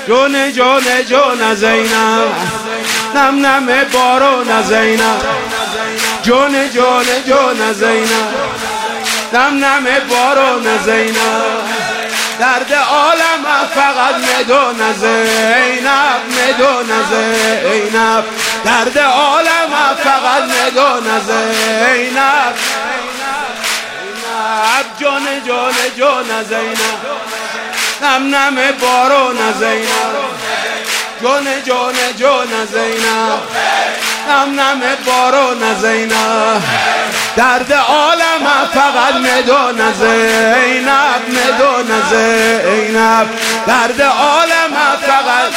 جون جون جون زینب نم نم بارون زینب جون جون جون زینب نم نم بارون زینب درد عالم فقط مدون زینب مدون زینب درد عالم فقط مدون زینب جون جون جون زینب نم نم بارون زینب جون جون جون زینب نم نم بارون زینب درد عالم فقط مدون زینب مدون زینب درد عالم فقط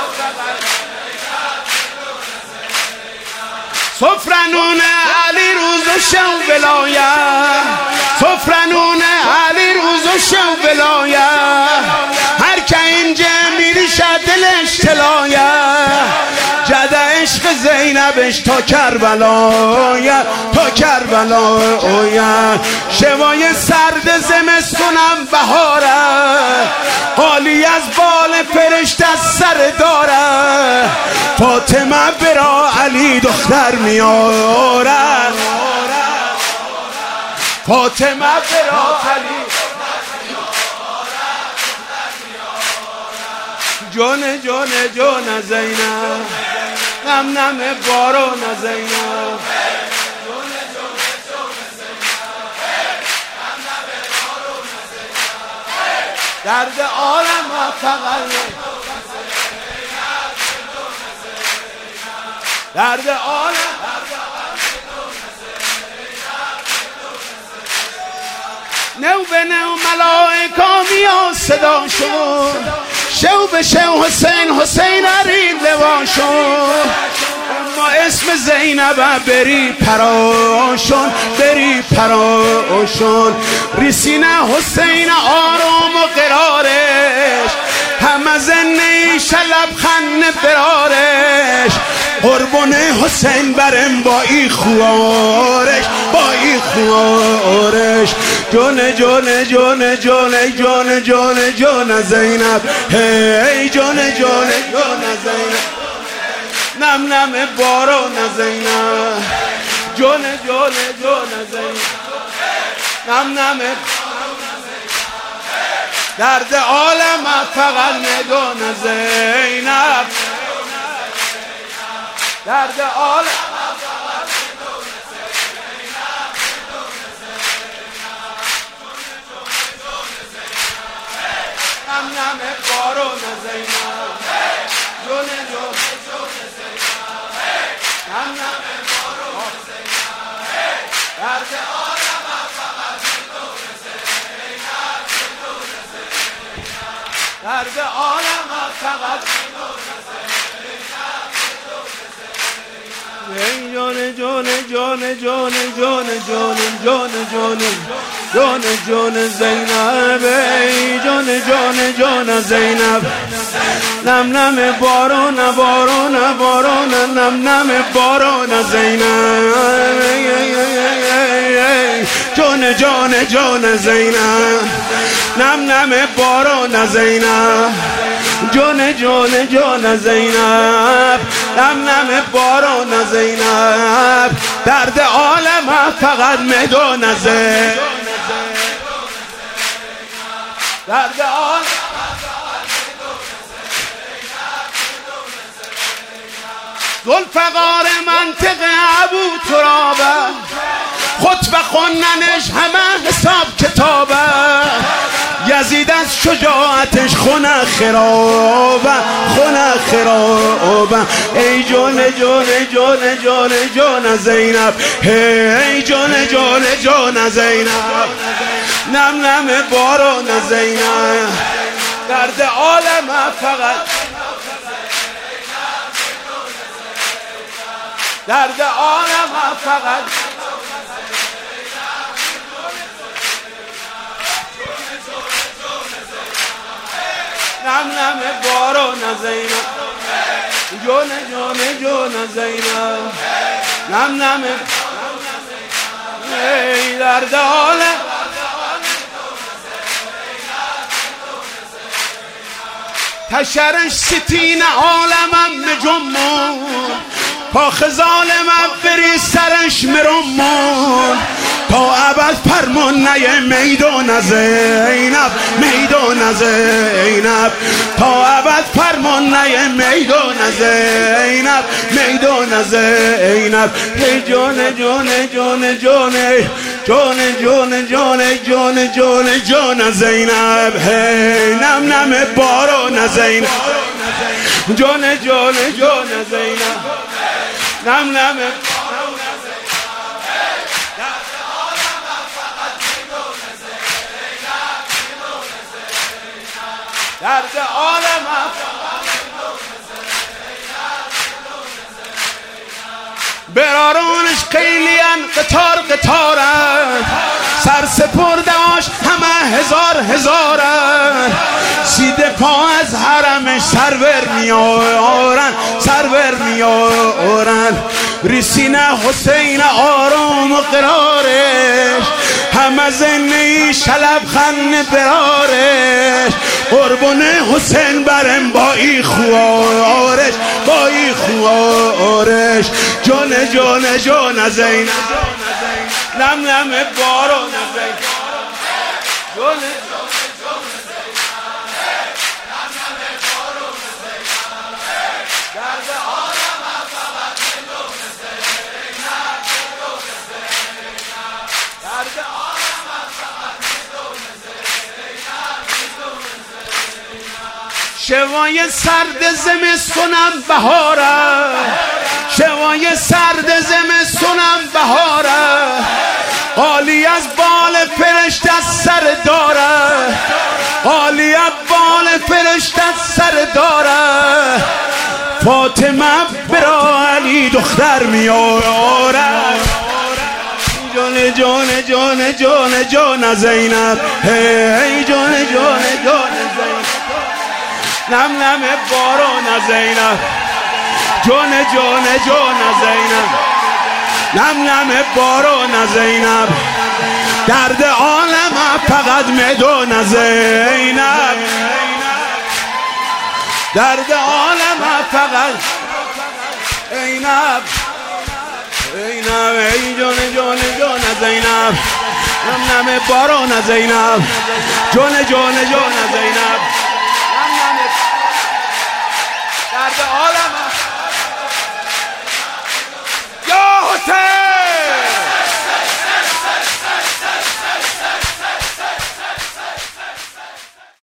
سفرنون علی روز و شو ولایت سفرنون علی روز و شو ولایت هر که اینجا میری شد دلش تلایت جد عشق زینبش تا کربلایت تا کربلایت شوای سرد زمستونم بهاره حالی از بال فرشته از سر داره فاطمه برا علی دختر میاره فاطمه برا علی جون جون جون زینب نم نم بارون زینب درد عالم فقط درد عالم نو به نو ملائکه میاد صداشون شو به شو حسین حسین عرید لواشون اما اسم زینب بری پراشون بری پراشون ریسینه حسین آرام و قرارش همه زنی شلب خن فرارش قربون حسین برم با ای خوارش با ای خوارش جون جون جون جون جون جون جون زینب هی جون جون جون زینب نم نم بارون زینب جون جون جون زینب نم نم درد عالم فقط مدون زینب درد عالم نم نم بارون زینب جون جون نم نم بارون زینب درد عالم فقط مدون زینب درد عالم فقط جون جون جون جون جون جون جون جون جون جون زینب جون جون جون زینب نم نم بارون بارون بارون نم نم بارون زینب جون جون جون زینب نم نم بارون زینب جون جون جون زینب نم نم بارون زینب درد عالم فقط مدون زینب درد عالم ذوالفقار منطق ابو ترابه خطبه خوندنش همه حساب کتابه یزید از شجاعتش خونه خرابه خونه خرابه ای جون جون جون جون جون زینب ای جون جون جون زینب نم نم بارون زینب درد عالم فقط درد عالم فقط نم نم بارون زینب جون جون جون زینب نم نم ای درد عالم حشرش ستین عالمم مجمون پا خزالمم بری سرش مرمون تا ابد فرمان نیه میدان زینب میدان زینب تا ابد فرمان نیه میدان زینب میدان زینب ای جان جان جان جان جان جان جان جان جان جان زینب هی نم نم باران زینب جان جان جان زینب نم نم درد عالم برارونش قیلیان قطار قطارن سر سپرداش همه هزارن سیده پا از حرمش سرور میارن سرور میارن ریسین حسین آرام و قرارش همه زنی شلب خن برارش قربون حسین برم با ای خوارش با ای خوارش جان جان جان زینب نم نم باران زینب جان شوای سرد زمستونم بهاره شوای سرد زمستونم بهاره عالی از بال فرشته سر داره عالی از بال فرشته سر داره فاطمه برا علی دختر میاره جان جان جان جان جان زینب هی جان جان جان زینب نم نم باران زینب جان جان جان زینب نم نم باران زینب درد عالم فقط میدان زینب درد عالم فقط زینب زینب ای جان جان جان زینب نم نم باران زینب جان جان جان زینب